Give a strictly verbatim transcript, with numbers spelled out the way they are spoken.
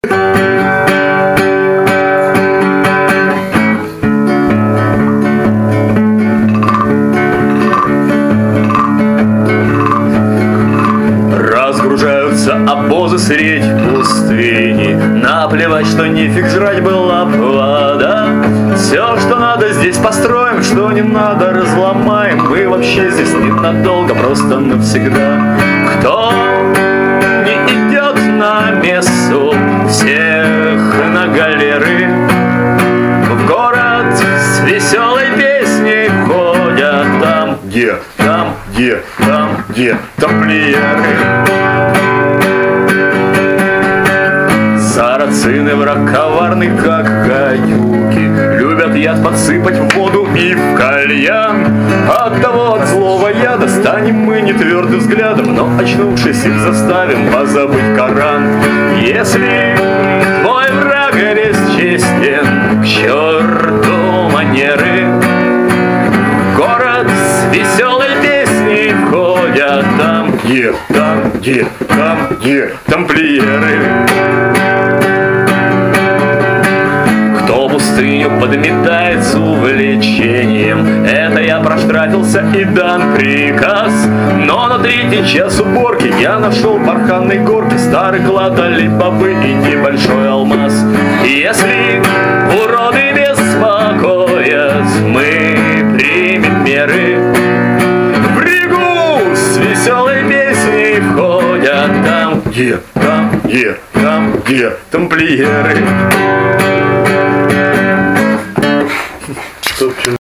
Разгружаются обозы средь пустыни, наплевать, что нефиг жрать, была б вода. Все, что надо, здесь построим, что не надо, разломаем. Мы вообще здесь ненадолго, просто навсегда. Кто не идет на мессу, всех на галеры. В город с веселой песней ходят там, где, там, где, там, где тамплиеры. Сарацины, враг коварный, как гадюки, любят яд подсыпать в воду и в кальян. Оттого от злого яда станем мы не твердым взглядом, но, очнувшись, их заставим позабыть Коран. Если твой враг бесчестен, к черту манеры. В город с веселой песней ходят там, где, там, где, там, где тамплиеры. Кто пустыню подметает с увлечением, это я проштрафился и дан приказ. Но на третий час уборки я нашел барханной горки, старый клад али-бабы и небольшой алмаз. Если уроды беспокоят, мы примем меры. В Ригу с веселой песней входят там, где, там, где, там, где тамплиеры.